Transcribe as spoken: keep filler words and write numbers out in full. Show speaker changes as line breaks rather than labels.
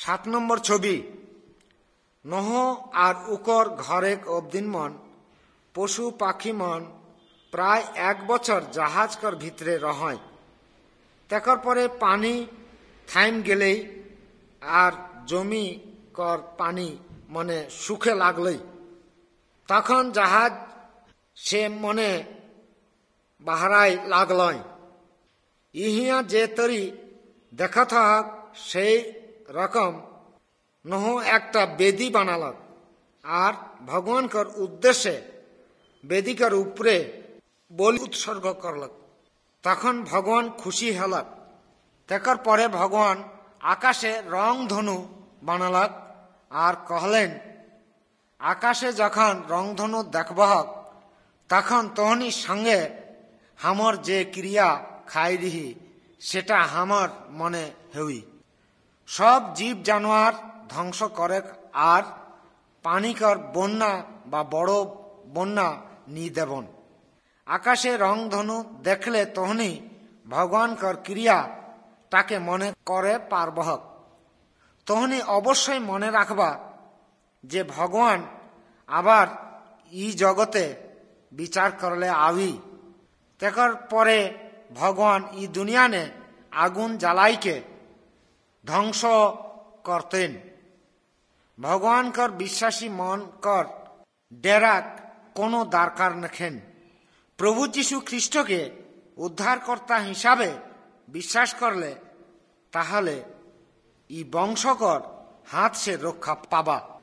সাত নম্বর ছবি নহ আর উকর ঘরেক অবদিন মন পশু পাখি মন প্রায় এক বছর জাহাজ কর ভিতরে রহয়। তেকর পরে পানি থাইম গেলেই আর জমি কর পানি মনে সুখে লাগলেই তখন জাহাজ সে মনে বাহারায় লাগলয়। ইহিয়া যে তরি দেখত হক সেই রকম নহ একটা বেদি বানালক আর ভগবানকর উদ্দেশ্যে বেদিকার উপরে বলি উৎসর্গ করলক। তখন ভগবান খুশি হলক। তেকর পরে ভগবান আকাশে রং ধনু বানালক আর কহলেন, আকাশে যখন রংধনু দেখবহক তখন তোহনি সঙ্গে হামর যে ক্রিয়া খাই দিহি সেটা হামর মনে হই। সব জীব জানোয়ার ধ্বংস করে আর পানিকর বন্যা বা বড় বন্যা নি দেবন। আকাশে রংধনু দেখলে তোহনি ভগবানকর ক্রিয়া তাকে মনে করে পারবহক। তোহনি অবশ্যই মনে রাখবা যে ভগবান আবার ই জগতে বিচার করলে আবি। তেকর পরে ভগবান ই দুনিয়ানে আগুন জ্বালাইকে ধ্বংস করতেন। ভগবানকর বিশ্বাসী মন কর ডেরাক কোনো দরকার নেখেন। প্রভু যীশু খ্রিস্টকে উদ্ধারকর্তা হিসাবে বিশ্বাস করলে তাহলে ই বংশকর হাত সে রক্ষা পাবা।